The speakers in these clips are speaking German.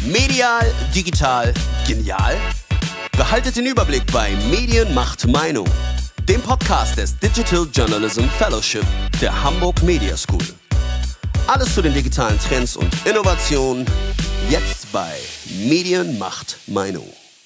Medial, digital, genial? Behaltet den Überblick bei Medien macht Meinung, dem Podcast des Digital Journalism Fellowship der Hamburg Media School. Alles zu den digitalen Trends und Innovationen, jetzt bei Medien macht Meinung.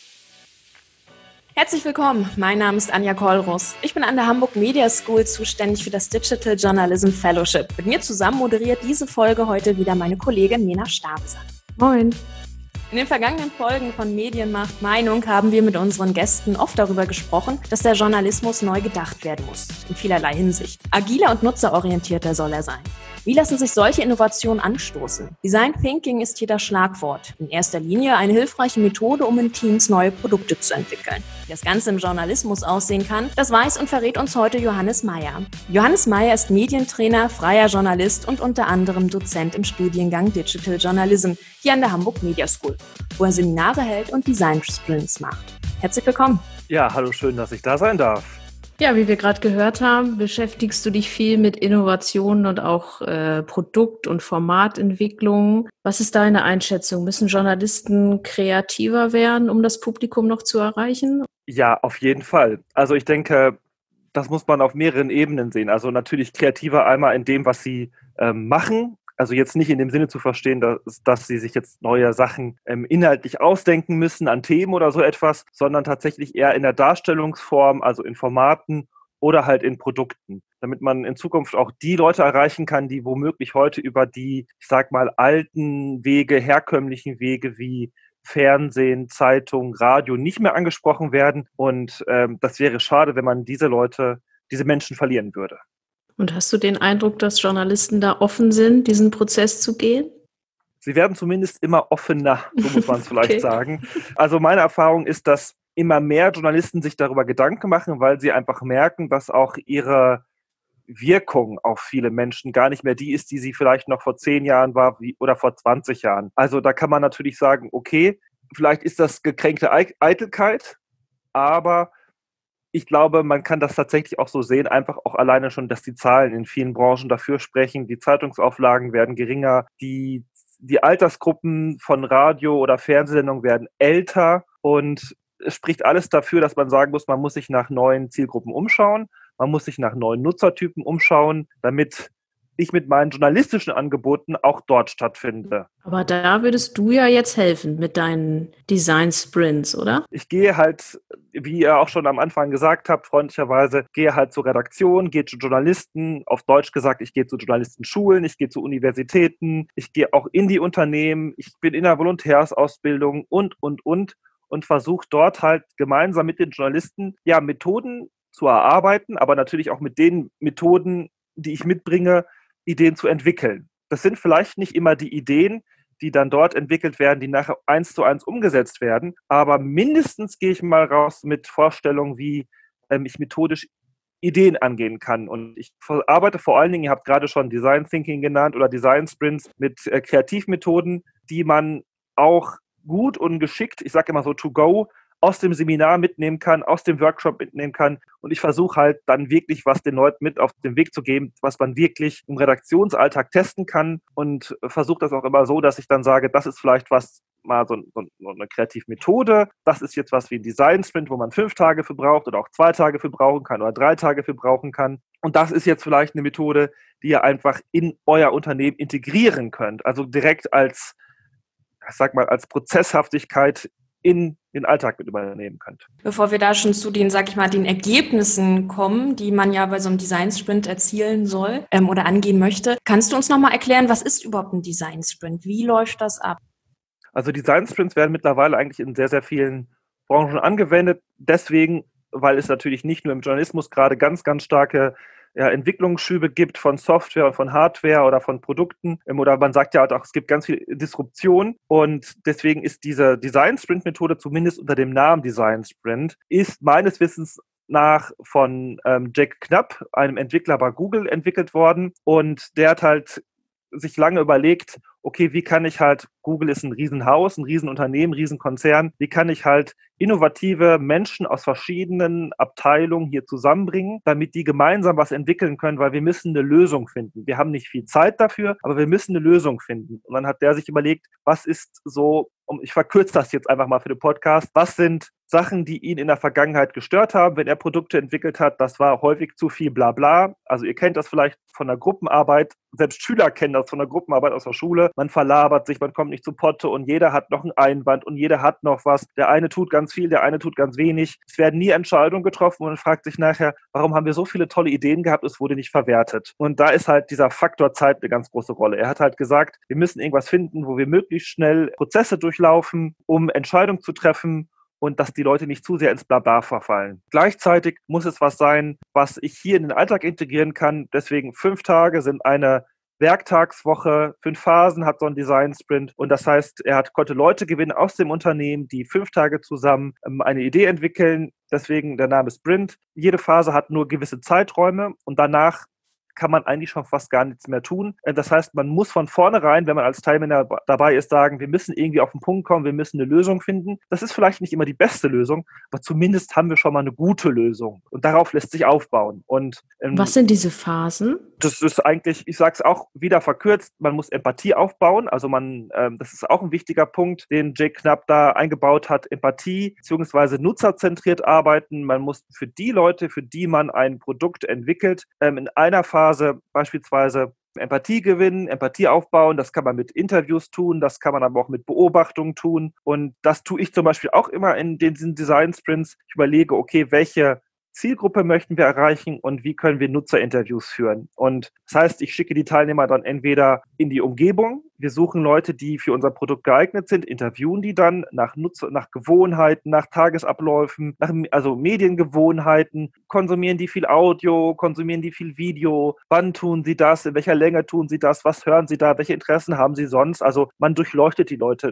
Herzlich willkommen, mein Name ist Anja Kollruss. Ich bin an der Hamburg Media School zuständig für das Digital Journalism Fellowship. Mit mir zusammen moderiert diese Folge heute wieder meine Kollegin Mena Stabeser. Moin. In den vergangenen Folgen von Medien macht Meinung haben wir mit unseren Gästen oft darüber gesprochen, dass der Journalismus neu gedacht werden muss, in vielerlei Hinsicht. Agiler und nutzerorientierter soll er sein. Wie lassen sich solche Innovationen anstoßen? Design Thinking ist hier das Schlagwort. In erster Linie eine hilfreiche Methode, um in Teams neue Produkte zu entwickeln. Wie das Ganze im Journalismus aussehen kann, das weiß und verrät uns heute Johannes Meyer. Johannes Meyer ist Medientrainer, freier Journalist und unter anderem Dozent im Studiengang Digital Journalism hier an der Hamburg Media School, wo er Seminare hält und Design Sprints macht. Herzlich willkommen. Ja, hallo, schön, dass ich da sein darf. Ja, wie wir gerade gehört haben, beschäftigst du dich viel mit Innovationen und auch Produkt- und Formatentwicklung. Was ist deine Einschätzung? Müssen Journalisten kreativer werden, um das Publikum noch zu erreichen? Ja, auf jeden Fall. Also ich denke, das muss man auf mehreren Ebenen sehen. Also natürlich kreativer einmal in dem, was sie machen. Also jetzt nicht in dem Sinne zu verstehen, dass sie sich jetzt neue Sachen inhaltlich ausdenken müssen an Themen oder so etwas, sondern tatsächlich eher in der Darstellungsform, also in Formaten oder halt in Produkten, damit man in Zukunft auch die Leute erreichen kann, die womöglich heute über die, ich sag mal, alten Wege, herkömmlichen Wege wie Fernsehen, Zeitung, Radio nicht mehr angesprochen werden. Und das wäre schade, wenn man diese Menschen verlieren würde. Und hast du den Eindruck, dass Journalisten da offen sind, diesen Prozess zu gehen? Sie werden zumindest immer offener, so muss man es vielleicht sagen. Also meine Erfahrung ist, dass immer mehr Journalisten sich darüber Gedanken machen, weil sie einfach merken, dass auch ihre Wirkung auf viele Menschen gar nicht mehr die ist, die sie vielleicht noch vor 10 Jahren war oder vor 20 Jahren. Also da kann man natürlich sagen, okay, vielleicht ist das gekränkte Eitelkeit, aber ich glaube, man kann das tatsächlich auch so sehen, einfach auch alleine schon, dass die Zahlen in vielen Branchen dafür sprechen. Die Zeitungsauflagen werden geringer, die Altersgruppen von Radio- oder Fernsehsendungen werden älter und es spricht alles dafür, dass man sagen muss, man muss sich nach neuen Zielgruppen umschauen, man muss sich nach neuen Nutzertypen umschauen, damit ich mit meinen journalistischen Angeboten auch dort stattfinde. Aber da würdest du ja jetzt helfen mit deinen Design-Sprints, oder? Ich gehe halt, wie ihr auch schon am Anfang gesagt habt, freundlicherweise, gehe halt zur Redaktion, gehe zu Journalisten, auf Deutsch gesagt, ich gehe zu Journalistenschulen, ich gehe zu Universitäten, ich gehe auch in die Unternehmen, ich bin in der Volontärsausbildung und versuche dort halt gemeinsam mit den Journalisten ja Methoden zu erarbeiten, aber natürlich auch mit den Methoden, die ich mitbringe, Ideen zu entwickeln. Das sind vielleicht nicht immer die Ideen, die dann dort entwickelt werden, die nachher 1:1 umgesetzt werden, aber mindestens gehe ich mal raus mit Vorstellungen, wie ich methodisch Ideen angehen kann. Und ich arbeite vor allen Dingen, ihr habt gerade schon Design Thinking genannt oder Design Sprints mit Kreativmethoden, die man auch gut und geschickt, ich sage immer so to go, aus dem Seminar mitnehmen kann, aus dem Workshop mitnehmen kann. Und ich versuche halt dann wirklich was den Leuten mit auf den Weg zu geben, was man wirklich im Redaktionsalltag testen kann und versuche das auch immer so, dass ich dann sage, das ist vielleicht was, mal so eine Kreativmethode, das ist jetzt was wie ein Design-Sprint, wo man 5 Tage für braucht oder auch 2 Tage für brauchen kann oder 3 Tage für brauchen kann. Und das ist jetzt vielleicht eine Methode, die ihr einfach in euer Unternehmen integrieren könnt. Also direkt als Prozesshaftigkeit in den Alltag mit übernehmen könnt. Bevor wir da schon zu den, den Ergebnissen kommen, die man ja bei so einem Design-Sprint erzielen soll oder angehen möchte, kannst du uns nochmal erklären, was ist überhaupt ein Design-Sprint? Wie läuft das ab? Also Design-Sprints werden mittlerweile eigentlich in sehr, sehr vielen Branchen angewendet. Deswegen, weil es natürlich nicht nur im Journalismus gerade ganz, ganz starke Entwicklungsschübe gibt von Software, von Hardware oder von Produkten. Oder man sagt ja auch, es gibt ganz viel Disruption. Und deswegen ist diese Design-Sprint-Methode zumindest unter dem Namen Design-Sprint, ist meines Wissens nach von Jack Knapp, einem Entwickler bei Google, entwickelt worden. Und der hat halt sich lange überlegt, okay, wie kann ich halt, Google ist ein Riesenhaus, ein Riesenunternehmen, ein Riesenkonzern, wie kann ich halt innovative Menschen aus verschiedenen Abteilungen hier zusammenbringen, damit die gemeinsam was entwickeln können, weil wir müssen eine Lösung finden. Wir haben nicht viel Zeit dafür, aber wir müssen eine Lösung finden. Und dann hat der sich überlegt, was ist so ich verkürze das jetzt einfach mal für den Podcast, was sind Sachen, die ihn in der Vergangenheit gestört haben, wenn er Produkte entwickelt hat. Das war häufig zu viel Blabla. Also ihr kennt das vielleicht von der Gruppenarbeit. Selbst Schüler kennen das von der Gruppenarbeit aus der Schule. Man verlabert sich, man kommt nicht zu Potte und jeder hat noch einen Einwand und jeder hat noch was. Der eine tut ganz viel, der eine tut ganz wenig. Es werden nie Entscheidungen getroffen und man fragt sich nachher, warum haben wir so viele tolle Ideen gehabt, es wurde nicht verwertet. Und da ist halt dieser Faktor Zeit eine ganz große Rolle. Er hat halt gesagt, wir müssen irgendwas finden, wo wir möglichst schnell Prozesse durchlaufen, um Entscheidungen zu treffen, und dass die Leute nicht zu sehr ins Blabla verfallen. Gleichzeitig muss es was sein, was ich hier in den Alltag integrieren kann. Deswegen 5 Tage sind eine Werktagswoche, 5 Phasen hat so ein Design-Sprint. Und das heißt, konnte Leute gewinnen aus dem Unternehmen, die 5 Tage zusammen eine Idee entwickeln. Deswegen der Name Sprint. Jede Phase hat nur gewisse Zeiträume und danach kann man eigentlich schon fast gar nichts mehr tun. Das heißt, man muss von vornherein, wenn man als Teilnehmer dabei ist, sagen, wir müssen irgendwie auf den Punkt kommen, wir müssen eine Lösung finden. Das ist vielleicht nicht immer die beste Lösung, aber zumindest haben wir schon mal eine gute Lösung. Und darauf lässt sich aufbauen. Und was sind diese Phasen? Das ist eigentlich, ich sage es auch wieder verkürzt, man muss Empathie aufbauen. Also das ist auch ein wichtiger Punkt, den Jake Knapp da eingebaut hat. Empathie bzw. nutzerzentriert arbeiten. Man muss für die Leute, für die man ein Produkt entwickelt, in einer Phase beispielsweise Empathie gewinnen, Empathie aufbauen. Das kann man mit Interviews tun, das kann man aber auch mit Beobachtungen tun. Und das tue ich zum Beispiel auch immer in diesen Design-Sprints. Ich überlege, okay, welche Zielgruppe möchten wir erreichen und wie können wir Nutzerinterviews führen. Und das heißt, ich schicke die Teilnehmer dann entweder in die Umgebung, wir suchen Leute, die für unser Produkt geeignet sind, interviewen die dann nach Gewohnheiten, nach Tagesabläufen, also Mediengewohnheiten, konsumieren die viel Audio, konsumieren die viel Video, wann tun sie das, in welcher Länge tun sie das, was hören sie da, welche Interessen haben sie sonst. Also man durchleuchtet die Leute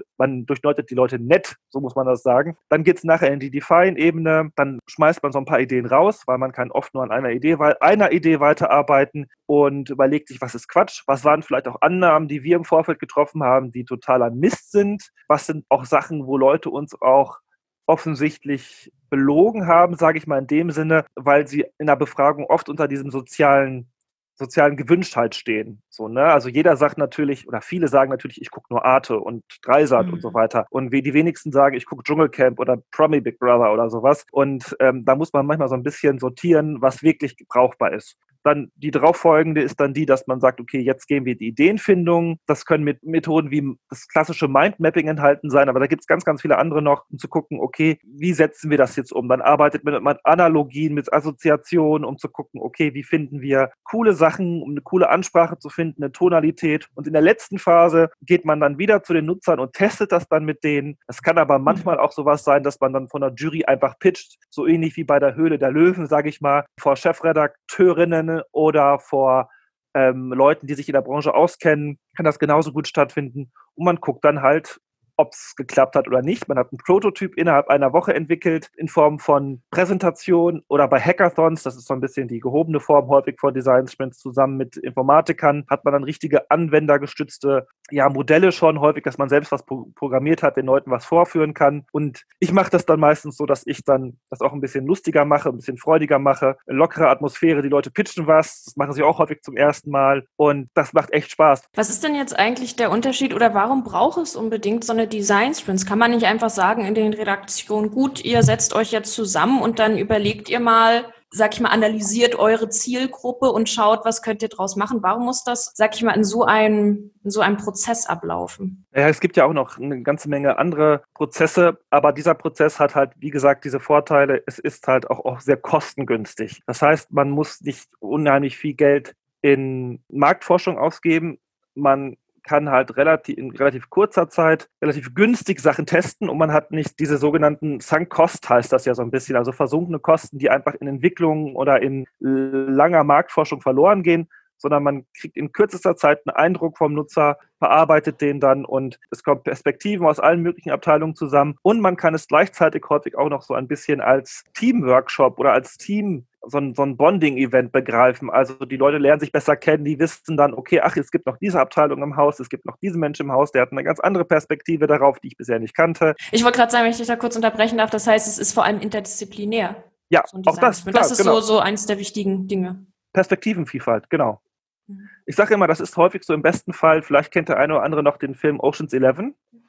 nett, so muss man das sagen. Dann geht es nachher in die Define-Ebene, dann schmeißt man so ein paar Ideen raus, weil man kann oft nur an einer Idee weiterarbeiten und überlegt sich, was ist Quatsch, was waren vielleicht auch Annahmen, die wir im Vorfeld getroffen haben, die totaler Mist sind, was sind auch Sachen, wo Leute uns auch offensichtlich belogen haben, sage ich mal in dem Sinne, weil sie in der Befragung oft unter diesem sozialen Gewünschtheit stehen. So, ne? Also jeder sagt natürlich, oder viele sagen natürlich, ich gucke nur Arte und Dreisat und so weiter. Und die wenigsten sagen, ich gucke Dschungelcamp oder Promi Big Brother oder sowas. Und da muss man manchmal so ein bisschen sortieren, was wirklich brauchbar ist. Dann die darauffolgende ist dann die, dass man sagt, okay, jetzt gehen wir die Ideenfindung. Das können mit Methoden wie das klassische Mindmapping enthalten sein, aber da gibt es ganz, ganz viele andere noch, um zu gucken, okay, wie setzen wir das jetzt um? Dann arbeitet man mit Analogien, mit Assoziationen, um zu gucken, okay, wie finden wir coole Sachen, um eine coole Ansprache zu finden, eine Tonalität. Und in der letzten Phase geht man dann wieder zu den Nutzern und testet das dann mit denen. Es kann aber manchmal auch sowas sein, dass man dann von der Jury einfach pitcht, so ähnlich wie bei der Höhle der Löwen, sage ich mal, vor Chefredakteurinnen oder vor Leuten, die sich in der Branche auskennen, kann das genauso gut stattfinden. Und man guckt dann halt, ob es geklappt hat oder nicht. Man hat einen Prototyp innerhalb einer Woche entwickelt in Form von Präsentation oder bei Hackathons, das ist so ein bisschen die gehobene Form häufig von Design Sprints zusammen mit Informatikern, hat man dann richtige anwendergestützte Modelle schon häufig, dass man selbst was programmiert hat, den Leuten was vorführen kann. Und ich mache das dann meistens so, dass ich dann das auch ein bisschen lustiger mache, ein bisschen freudiger mache, eine lockere Atmosphäre, die Leute pitchen was, das machen sie auch häufig zum ersten Mal und das macht echt Spaß. Was ist denn jetzt eigentlich der Unterschied oder warum braucht es unbedingt so eine Design-Sprints? Kann man nicht einfach sagen in den Redaktionen, gut, ihr setzt euch jetzt zusammen und dann überlegt ihr mal, sag ich mal, analysiert eure Zielgruppe und schaut, was könnt ihr draus machen? Warum muss das, sag ich mal, in so einem Prozess ablaufen? Ja, es gibt ja auch noch eine ganze Menge andere Prozesse, aber dieser Prozess hat halt, wie gesagt, diese Vorteile. Es ist halt auch sehr kostengünstig. Das heißt, man muss nicht unheimlich viel Geld in Marktforschung ausgeben. Man kann halt in relativ kurzer Zeit relativ günstig Sachen testen und man hat nicht diese sogenannten Sunk Cost, heißt das ja so ein bisschen, also versunkene Kosten, die einfach in Entwicklung oder in langer Marktforschung verloren gehen, sondern man kriegt in kürzester Zeit einen Eindruck vom Nutzer, verarbeitet den dann und es kommen Perspektiven aus allen möglichen Abteilungen zusammen und man kann es gleichzeitig häufig auch noch so ein bisschen als Teamworkshop oder als Team so ein Bonding-Event begreifen. Also die Leute lernen sich besser kennen, die wissen dann, okay, es gibt noch diese Abteilung im Haus, es gibt noch diesen Menschen im Haus, der hat eine ganz andere Perspektive darauf, die ich bisher nicht kannte. Ich wollte gerade sagen, wenn ich dich da kurz unterbrechen darf, das heißt, es ist vor allem interdisziplinär. Ja, so auch das. Klar, das ist genau. so eins der wichtigen Dinge. Perspektivenvielfalt, genau. Ich sage immer, das ist häufig so im besten Fall, vielleicht kennt der eine oder andere noch den Film Ocean's 11.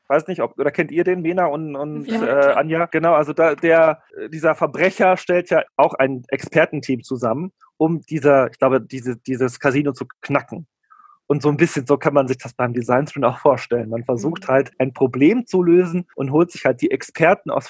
Weiß nicht, oder kennt ihr den, Mena und Ja, Anja? Genau, also dieser Verbrecher stellt ja auch ein Expertenteam zusammen, um dieses Casino zu knacken. Und so ein bisschen so kann man sich das beim Design Sprint auch vorstellen. Man versucht halt ein Problem zu lösen und holt sich halt die Experten aus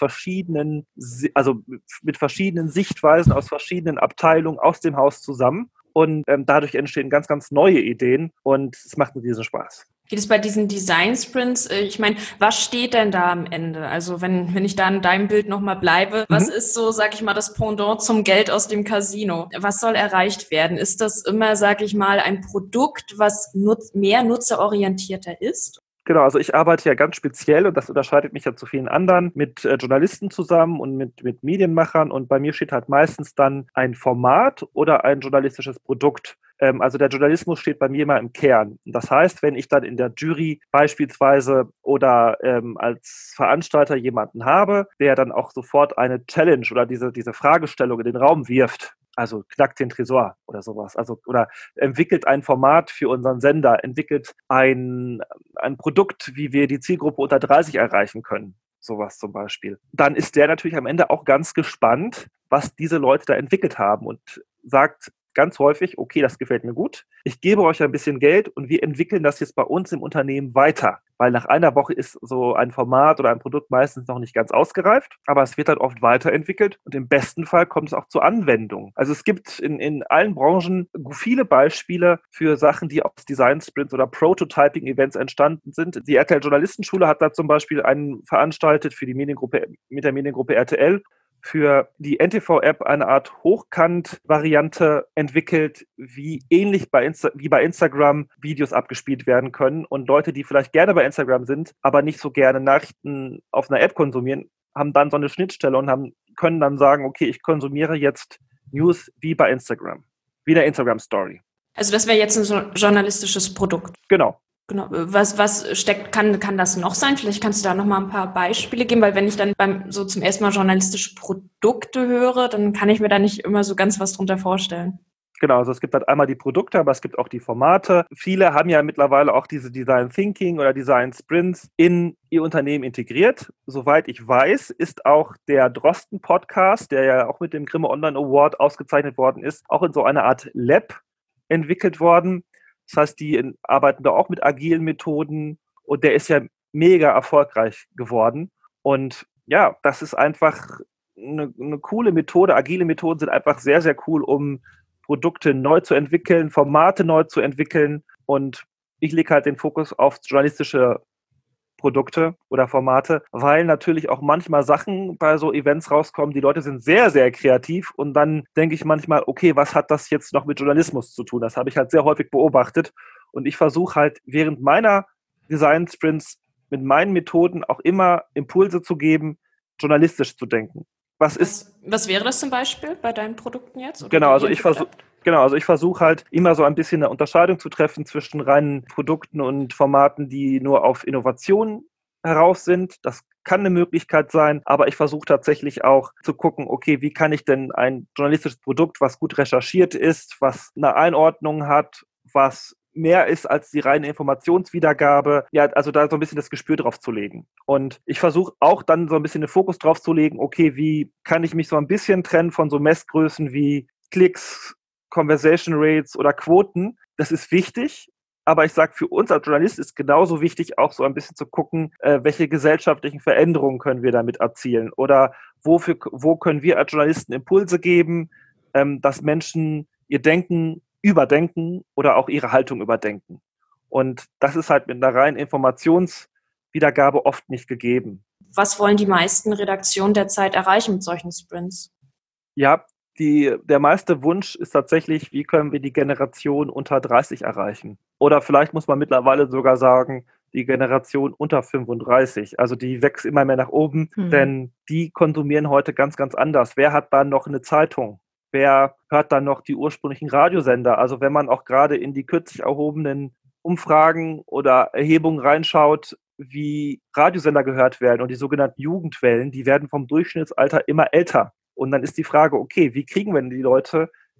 also mit verschiedenen Sichtweisen, aus verschiedenen Abteilungen aus dem Haus zusammen. Und dadurch entstehen ganz, ganz neue Ideen und es macht einen riesen Spaß. Geht es bei diesen Design-Sprints, ich meine, was steht denn da am Ende? Also wenn ich da in deinem Bild nochmal bleibe, was ist so, sag ich mal, das Pendant zum Geld aus dem Casino? Was soll erreicht werden? Ist das immer, sag ich mal, ein Produkt, was mehr nutzerorientierter ist? Genau, also ich arbeite ja ganz speziell, und das unterscheidet mich ja zu vielen anderen, mit Journalisten zusammen und mit Medienmachern, und bei mir steht halt meistens dann ein Format oder ein journalistisches Produkt. Also der Journalismus steht bei mir immer im Kern. Das heißt, wenn ich dann in der Jury beispielsweise oder als Veranstalter jemanden habe, der dann auch sofort eine Challenge oder diese Fragestellung in den Raum wirft, also knackt den Tresor oder sowas, also oder entwickelt ein Format für unseren Sender, entwickelt ein Produkt, wie wir die Zielgruppe unter 30 erreichen können, sowas zum Beispiel. Dann ist der natürlich am Ende auch ganz gespannt, was diese Leute da entwickelt haben und sagt ganz häufig, okay, das gefällt mir gut, ich gebe euch ein bisschen Geld und wir entwickeln das jetzt bei uns im Unternehmen weiter. Weil nach einer Woche ist so ein Format oder ein Produkt meistens noch nicht ganz ausgereift, aber es wird halt oft weiterentwickelt und im besten Fall kommt es auch zur Anwendung. Also es gibt in allen Branchen viele Beispiele für Sachen, die aus Design-Sprints oder Prototyping-Events entstanden sind. Die RTL Journalistenschule hat da zum Beispiel einen veranstaltet für die Mediengruppe, mit der Mediengruppe RTL, für die NTV-App eine Art Hochkant-Variante entwickelt, wie ähnlich wie bei Instagram Videos abgespielt werden können. Und Leute, die vielleicht gerne bei Instagram sind, aber nicht so gerne Nachrichten auf einer App konsumieren, haben dann so eine Schnittstelle und können dann sagen, okay, ich konsumiere jetzt News wie bei Instagram, wie in der Instagram-Story. Also das wäre jetzt ein journalistisches Produkt. Genau. Genau. Was steckt, kann das noch sein? Vielleicht kannst du da noch mal ein paar Beispiele geben, weil wenn ich dann so zum ersten Mal journalistische Produkte höre, dann kann ich mir da nicht immer so ganz was drunter vorstellen. Genau, also es gibt halt einmal die Produkte, aber es gibt auch die Formate. Viele haben ja mittlerweile auch diese Design Thinking oder Design Sprints in ihr Unternehmen integriert. Soweit ich weiß, ist auch der Drosten Podcast, der ja auch mit dem Grimme Online Award ausgezeichnet worden ist, auch in so einer Art Lab entwickelt worden. Das heißt, die arbeiten da auch mit agilen Methoden und der ist ja mega erfolgreich geworden. Und ja, das ist einfach eine coole Methode. Agile Methoden sind einfach sehr, sehr cool, um Produkte neu zu entwickeln, Formate neu zu entwickeln. Und ich lege halt den Fokus auf journalistische Produkte oder Formate, weil natürlich auch manchmal Sachen bei so Events rauskommen, die Leute sind sehr, sehr kreativ und dann denke ich manchmal, okay, was hat das jetzt noch mit Journalismus zu tun? Das habe ich halt sehr häufig beobachtet und ich versuche halt während meiner Design-Sprints mit meinen Methoden auch immer Impulse zu geben, journalistisch zu denken. Was wäre das zum Beispiel bei deinen Produkten jetzt? Oder genau, also ich versuche halt immer so ein bisschen eine Unterscheidung zu treffen zwischen reinen Produkten und Formaten, die nur auf Innovation heraus sind. Das kann eine Möglichkeit sein, aber ich versuche tatsächlich auch zu gucken, okay, wie kann ich denn ein journalistisches Produkt, was gut recherchiert ist, was eine Einordnung hat, was mehr ist als die reine Informationswiedergabe, ja, also da so ein bisschen das Gespür drauf zu legen. Und ich versuche auch dann so ein bisschen den Fokus drauf zu legen, okay, wie kann ich mich so ein bisschen trennen von so Messgrößen wie Klicks, Conversation Rates oder Quoten. Das ist wichtig, aber ich sage, für uns als Journalist ist genauso wichtig, auch so ein bisschen zu gucken, welche gesellschaftlichen Veränderungen können wir damit erzielen oder wo können wir als Journalisten Impulse geben, dass Menschen ihr Denken überdenken oder auch ihre Haltung überdenken. Und das ist halt mit einer reinen Informationswiedergabe oft nicht gegeben. Was wollen die meisten Redaktionen derzeit erreichen mit solchen Sprints? Ja, der meiste Wunsch ist tatsächlich, wie können wir die Generation unter 30 erreichen? Oder vielleicht muss man mittlerweile sogar sagen, die Generation unter 35. Also die wächst immer mehr nach oben, denn die konsumieren heute ganz, ganz anders. Wer hat da noch eine Zeitung? Wer hört dann noch die ursprünglichen Radiosender? Also wenn man auch gerade in die kürzlich erhobenen Umfragen oder Erhebungen reinschaut, wie Radiosender gehört werden und die sogenannten Jugendwellen, die werden vom Durchschnittsalter immer älter. Und dann ist die Frage, okay, wie kriegen wir denn die Leute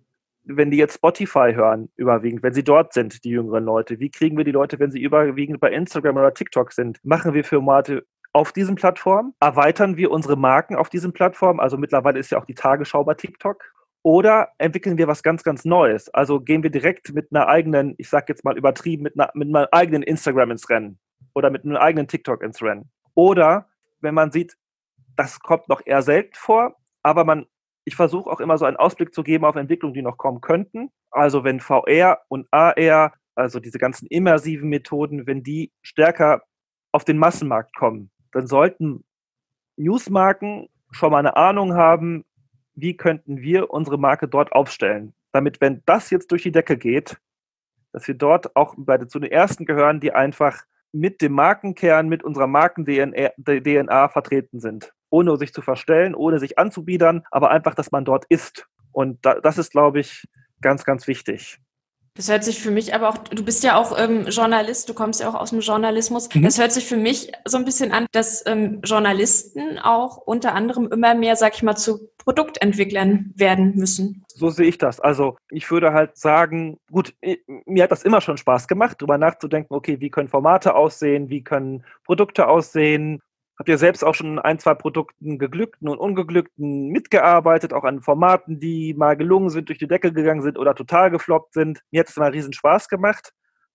wenn die jetzt Spotify hören, überwiegend, wenn sie dort sind, die jüngeren Leute? Wie kriegen wir die Leute, wenn sie überwiegend bei Instagram oder TikTok sind? Machen wir Formate auf diesen Plattformen? Erweitern wir unsere Marken auf diesen Plattformen? Also mittlerweile ist ja auch die Tagesschau bei TikTok. Oder entwickeln wir was ganz, ganz Neues? Also gehen wir direkt mit einer eigenen, ich sag jetzt mal übertrieben, mit einem eigenen Instagram ins Rennen oder mit einem eigenen TikTok ins Rennen. Oder wenn man sieht, das kommt noch eher selten vor, aber ich versuche auch immer so einen Ausblick zu geben auf Entwicklungen, die noch kommen könnten. Also wenn VR und AR, also diese ganzen immersiven Methoden, wenn die stärker auf den Massenmarkt kommen, dann sollten Newsmarken schon mal eine Ahnung haben, wie könnten wir unsere Marke dort aufstellen, damit, wenn das jetzt durch die Decke geht, dass wir dort auch zu den Ersten gehören, die einfach mit dem Markenkern, mit unserer Marken-DNA vertreten sind, ohne sich zu verstellen, ohne sich anzubiedern, aber einfach, dass man dort ist. Und das ist, glaube ich, ganz, ganz wichtig. Das hört sich für mich aber auch, du bist ja auch Journalist, du kommst ja auch aus dem Journalismus. Das hört sich für mich so ein bisschen an, dass Journalisten auch unter anderem immer mehr, sag ich mal, zu Produktentwicklern werden müssen. So sehe ich das. Also ich würde halt sagen, gut, mir hat das immer schon Spaß gemacht, darüber nachzudenken, okay, wie können Formate aussehen, wie können Produkte aussehen. Habt ihr selbst auch schon an 1, 2 Produkten, geglückten und ungeglückten, mitgearbeitet, auch an Formaten, die mal gelungen sind, durch die Decke gegangen sind oder total gefloppt sind. Mir hat es immer riesen Spaß gemacht,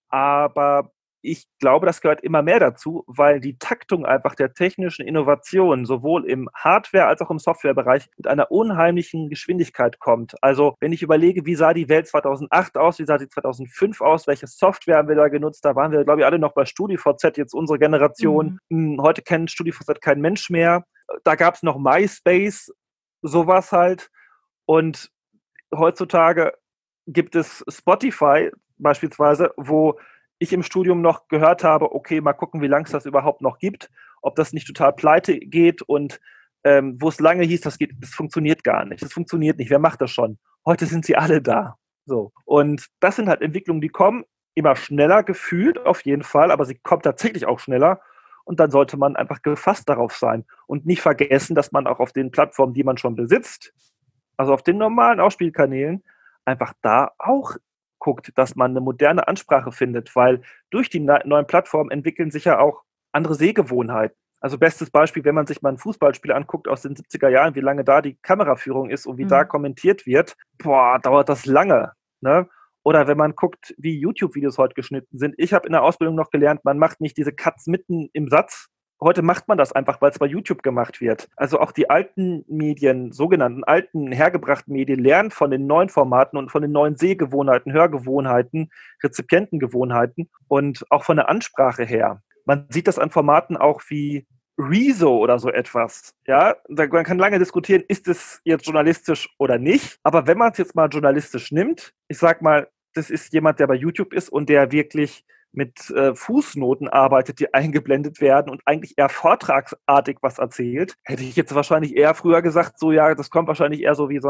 aber ich glaube, das gehört immer mehr dazu, weil die Taktung einfach der technischen Innovation sowohl im Hardware- als auch im Softwarebereich mit einer unheimlichen Geschwindigkeit kommt. Also wenn ich überlege, wie sah die Welt 2008 aus, wie sah sie 2005 aus, welche Software haben wir da genutzt, da waren wir, glaube ich, alle noch bei StudiVZ, jetzt unsere Generation. Heute kennt StudiVZ kein Mensch mehr. Da gab es noch MySpace, sowas halt. Und heutzutage gibt es Spotify beispielsweise, wo ich im Studium noch gehört habe, okay, mal gucken, wie lange es das überhaupt noch gibt, ob das nicht total pleite geht und wo es lange hieß, das funktioniert gar nicht. Das funktioniert nicht. Wer macht das schon? Heute sind sie alle da. So. Und das sind halt Entwicklungen, die kommen immer schneller gefühlt, auf jeden Fall, aber sie kommen tatsächlich auch schneller. Und dann sollte man einfach gefasst darauf sein und nicht vergessen, dass man auch auf den Plattformen, die man schon besitzt, also auf den normalen Ausspielkanälen, einfach da auch guckt, dass man eine moderne Ansprache findet, weil durch die neuen Plattformen entwickeln sich ja auch andere Sehgewohnheiten. Also bestes Beispiel, wenn man sich mal ein Fußballspiel anguckt aus den 70er Jahren, wie lange da die Kameraführung ist und wie da kommentiert wird, dauert das lange. Ne? Oder wenn man guckt, wie YouTube-Videos heute geschnitten sind. Ich habe in der Ausbildung noch gelernt, man macht nicht diese Cuts mitten im Satz. Heute macht man das einfach, weil es bei YouTube gemacht wird. Also auch die alten Medien, sogenannten alten, hergebrachten Medien, lernen von den neuen Formaten und von den neuen Sehgewohnheiten, Hörgewohnheiten, Rezipientengewohnheiten und auch von der Ansprache her. Man sieht das an Formaten auch wie Rezo oder so etwas. Ja, man kann lange diskutieren, ist es jetzt journalistisch oder nicht. Aber wenn man es jetzt mal journalistisch nimmt, ich sag mal, das ist jemand, der bei YouTube ist und der wirklich mit Fußnoten arbeitet, die eingeblendet werden und eigentlich eher vortragsartig was erzählt, hätte ich jetzt wahrscheinlich eher früher gesagt, so ja, das kommt wahrscheinlich eher so wie so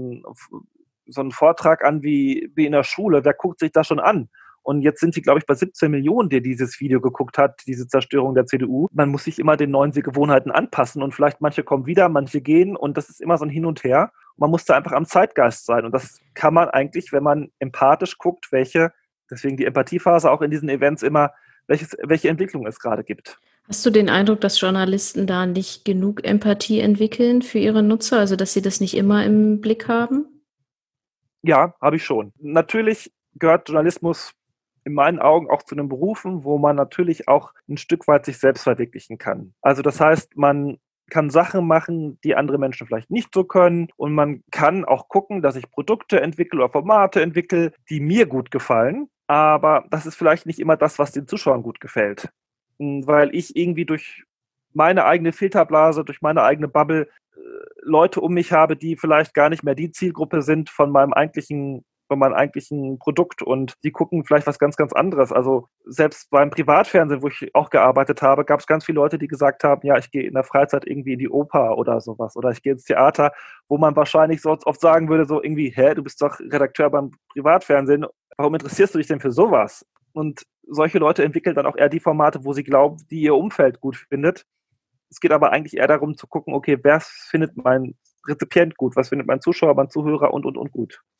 ein Vortrag an wie in der Schule. Wer guckt sich das schon an? Und jetzt sind sie, glaube ich, bei 17 Millionen, der dieses Video geguckt hat, diese Zerstörung der CDU. Man muss sich immer den neuen Gewohnheiten anpassen und vielleicht manche kommen wieder, manche gehen und das ist immer so ein Hin und Her. Man muss da einfach am Zeitgeist sein und das kann man eigentlich, wenn man empathisch guckt, deswegen die Empathiephase auch in diesen Events immer, welche Entwicklung es gerade gibt. Hast du den Eindruck, dass Journalisten da nicht genug Empathie entwickeln für ihre Nutzer, also dass sie das nicht immer im Blick haben? Ja, habe ich schon. Natürlich gehört Journalismus in meinen Augen auch zu den Berufen, wo man natürlich auch ein Stück weit sich selbst verwirklichen kann. Also das heißt, man kann Sachen machen, die andere Menschen vielleicht nicht so können und man kann auch gucken, dass ich Produkte entwickle oder Formate entwickle, die mir gut gefallen, aber das ist vielleicht nicht immer das, was den Zuschauern gut gefällt, weil ich irgendwie durch meine eigene Filterblase, durch meine eigene Bubble Leute um mich habe, die vielleicht gar nicht mehr die Zielgruppe sind von meinem eigentlichen Produkt und die gucken vielleicht was ganz, ganz anderes. Also selbst beim Privatfernsehen, wo ich auch gearbeitet habe, gab es ganz viele Leute, die gesagt haben, ja, ich gehe in der Freizeit irgendwie in die Oper oder sowas oder ich gehe ins Theater, wo man wahrscheinlich so oft sagen würde, so irgendwie, du bist doch Redakteur beim Privatfernsehen, warum interessierst du dich denn für sowas? Und solche Leute entwickeln dann auch eher die Formate, wo sie glauben, die ihr Umfeld gut findet. Es geht aber eigentlich eher darum zu gucken, okay, wer findet mein Rezipient gut, was findet mein Zuschauer, mein Zuhörer und gut.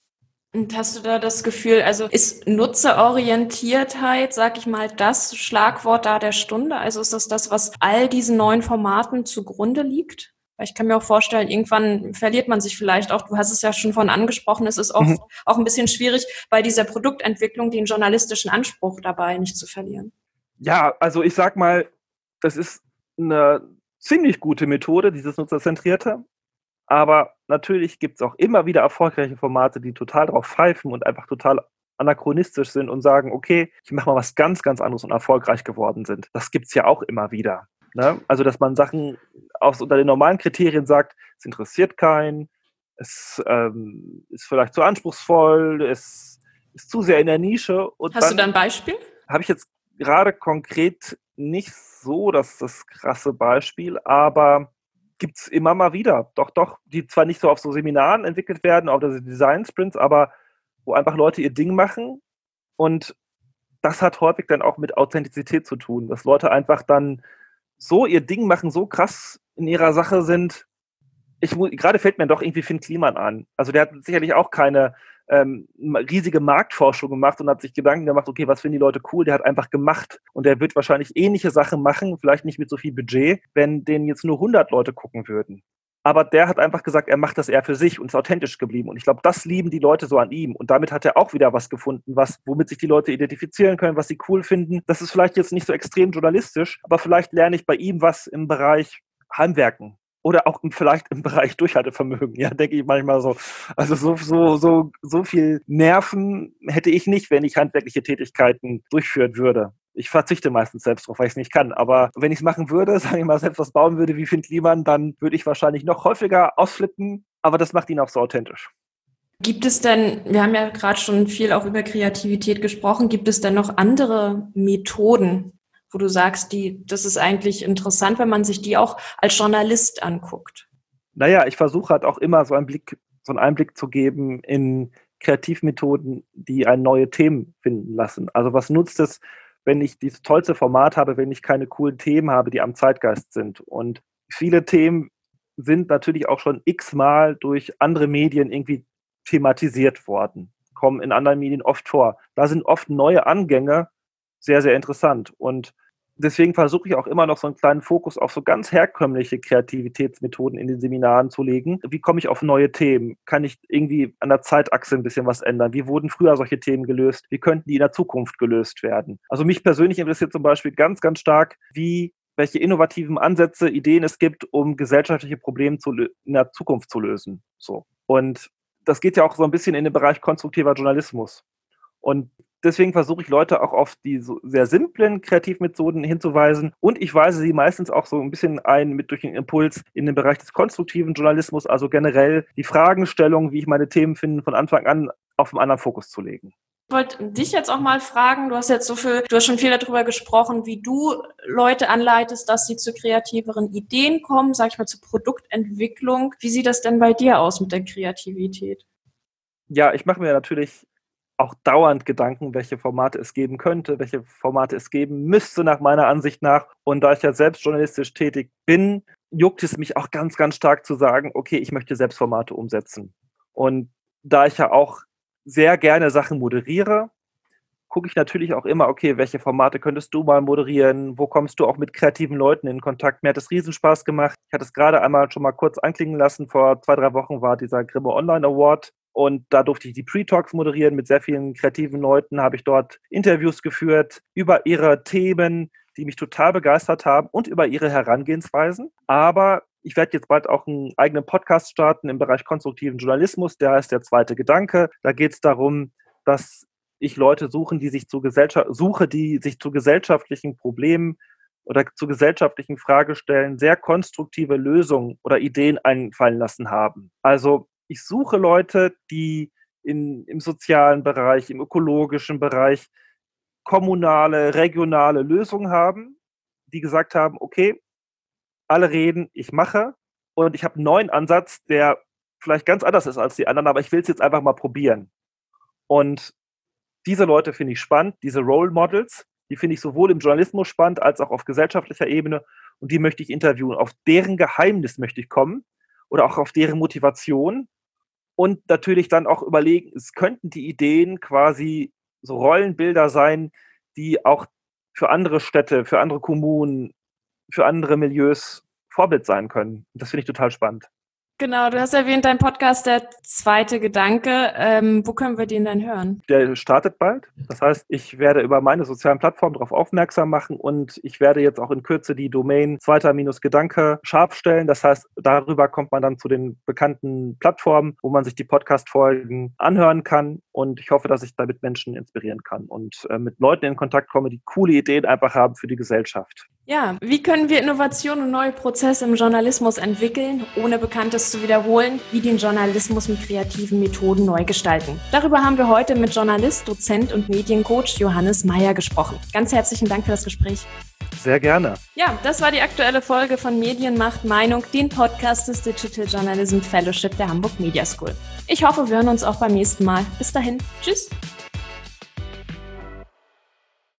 Und hast du da das Gefühl, also ist Nutzerorientiertheit, sag ich mal, das Schlagwort da der Stunde? Also ist das, was all diesen neuen Formaten zugrunde liegt? Weil ich kann mir auch vorstellen, irgendwann verliert man sich vielleicht auch. Du hast es ja schon von angesprochen, es ist oft auch ein bisschen schwierig, bei dieser Produktentwicklung den journalistischen Anspruch dabei nicht zu verlieren. Ja, also ich sag mal, das ist eine ziemlich gute Methode, dieses Nutzerzentrierte. Aber natürlich gibt es auch immer wieder erfolgreiche Formate, die total drauf pfeifen und einfach total anachronistisch sind und sagen, okay, ich mache mal was ganz, ganz anderes und erfolgreich geworden sind. Das gibt es ja auch immer wieder. Ne? Also, dass man Sachen unter den normalen Kriterien sagt, es interessiert keinen, es ist vielleicht zu anspruchsvoll, es ist zu sehr in der Nische. Und Hast du da ein Beispiel? habe ich jetzt gerade konkret nicht so das krasse Beispiel, aber gibt es immer mal wieder. Doch, die zwar nicht so auf so Seminaren entwickelt werden, auf diese Design-Sprints, aber wo einfach Leute ihr Ding machen. Und das hat häufig dann auch mit Authentizität zu tun, dass Leute einfach dann so ihr Ding machen, so krass in ihrer Sache sind. Gerade fällt mir doch irgendwie Finn Kliman an. Also der hat sicherlich auch keine riesige Marktforschung gemacht und hat sich Gedanken gemacht, okay, was finden die Leute cool? Der hat einfach gemacht und der wird wahrscheinlich ähnliche Sachen machen, vielleicht nicht mit so viel Budget, wenn denen jetzt nur 100 Leute gucken würden. Aber der hat einfach gesagt, er macht das eher für sich und ist authentisch geblieben. Und ich glaube, das lieben die Leute so an ihm. Und damit hat er auch wieder was gefunden, womit sich die Leute identifizieren können, was sie cool finden. Das ist vielleicht jetzt nicht so extrem journalistisch, aber vielleicht lerne ich bei ihm was im Bereich Heimwerken. Oder auch vielleicht im Bereich Durchhaltevermögen, ja, denke ich manchmal so. Also so viel Nerven hätte ich nicht, wenn ich handwerkliche Tätigkeiten durchführen würde. Ich verzichte meistens selbst drauf, weil ich es nicht kann. Aber wenn ich es machen würde, sagen wir mal, selbst was bauen würde wie Finn Kliman, dann würde ich wahrscheinlich noch häufiger ausflippen. Aber das macht ihn auch so authentisch. Gibt es denn, wir haben ja gerade schon viel auch über Kreativität gesprochen, gibt es denn noch andere Methoden, wo du sagst, das ist eigentlich interessant, wenn man sich die auch als Journalist anguckt? Naja, ich versuche halt auch immer so einen Einblick zu geben in Kreativmethoden, die neue Themen finden lassen. Also was nutzt es, wenn ich dieses tollste Format habe, wenn ich keine coolen Themen habe, die am Zeitgeist sind? Und viele Themen sind natürlich auch schon x-mal durch andere Medien irgendwie thematisiert worden, kommen in anderen Medien oft vor. Da sind oft neue Angänge sehr, sehr interessant. Und deswegen versuche ich auch immer noch so einen kleinen Fokus auf so ganz herkömmliche Kreativitätsmethoden in den Seminaren zu legen. Wie komme ich auf neue Themen? Kann ich irgendwie an der Zeitachse ein bisschen was ändern? Wie wurden früher solche Themen gelöst? Wie könnten die in der Zukunft gelöst werden? Also mich persönlich interessiert zum Beispiel ganz, ganz stark, welche innovativen Ansätze, Ideen es gibt, um gesellschaftliche Probleme in der Zukunft zu lösen. So. Und das geht ja auch so ein bisschen in den Bereich konstruktiver Journalismus. Und deswegen versuche ich Leute auch auf die so sehr simplen Kreativmethoden hinzuweisen und ich weise sie meistens auch so ein bisschen durch den Impuls in den Bereich des konstruktiven Journalismus, also generell die Fragestellung, wie ich meine Themen finde, von Anfang an auf einen anderen Fokus zu legen. Ich wollte dich jetzt auch mal fragen, du hast schon viel darüber gesprochen, wie du Leute anleitest, dass sie zu kreativeren Ideen kommen, sag ich mal, zur Produktentwicklung. Wie sieht das denn bei dir aus mit der Kreativität? Ja, ich mache mir natürlich auch dauernd Gedanken, welche Formate es geben könnte, welche Formate es geben müsste nach meiner Ansicht nach. Und da ich ja selbst journalistisch tätig bin, juckt es mich auch ganz, ganz stark zu sagen, okay, ich möchte selbst Formate umsetzen. Und da ich ja auch sehr gerne Sachen moderiere, gucke ich natürlich auch immer, okay, welche Formate könntest du mal moderieren? Wo kommst du auch mit kreativen Leuten in Kontakt? Mir hat es Riesenspaß gemacht. Ich hatte es gerade einmal schon mal kurz anklingen lassen. Vor 2-3 Wochen war dieser Grimme Online Award. Und da durfte ich die Pre-Talks moderieren mit sehr vielen kreativen Leuten, habe ich dort Interviews geführt über ihre Themen, die mich total begeistert haben und über ihre Herangehensweisen. Aber ich werde jetzt bald auch einen eigenen Podcast starten im Bereich konstruktiven Journalismus, der heißt Der zweite Gedanke. Da geht es darum, dass ich Leute suche, die sich zu gesellschaftlichen Problemen oder zu gesellschaftlichen Fragestellen sehr konstruktive Lösungen oder Ideen einfallen lassen haben. Also ich suche Leute, die im sozialen Bereich, im ökologischen Bereich kommunale, regionale Lösungen haben, die gesagt haben, okay, alle reden, ich mache und ich habe einen neuen Ansatz, der vielleicht ganz anders ist als die anderen, aber ich will es jetzt einfach mal probieren. Und diese Leute finde ich spannend, diese Role Models, die finde ich sowohl im Journalismus spannend als auch auf gesellschaftlicher Ebene und die möchte ich interviewen. Auf deren Geheimnis möchte ich kommen oder auch auf deren Motivation, und natürlich dann auch überlegen, es könnten die Ideen quasi so Rollenbilder sein, die auch für andere Städte, für andere Kommunen, für andere Milieus Vorbild sein können. Das finde ich total spannend. Genau, du hast erwähnt, dein Podcast, der zweite Gedanke. Wo können wir den denn hören? Der startet bald. Das heißt, ich werde über meine sozialen Plattformen darauf aufmerksam machen und ich werde jetzt auch in Kürze die Domain zweiter-Gedanke scharf stellen. Das heißt, darüber kommt man dann zu den bekannten Plattformen, wo man sich die Podcast-Folgen anhören kann. Und ich hoffe, dass ich damit Menschen inspirieren kann und mit Leuten in Kontakt komme, die coole Ideen einfach haben für die Gesellschaft. Ja, wie können wir Innovation und neue Prozesse im Journalismus entwickeln, ohne Bekanntes zu wiederholen, wie den Journalismus mit kreativen Methoden neu gestalten? Darüber haben wir heute mit Journalist, Dozent und Mediencoach Johannes Meyer gesprochen. Ganz herzlichen Dank für das Gespräch. Sehr gerne. Ja, das war die aktuelle Folge von Medien macht Meinung, den Podcast des Digital Journalism Fellowship der Hamburg Media School. Ich hoffe, wir hören uns auch beim nächsten Mal. Bis dahin. Tschüss.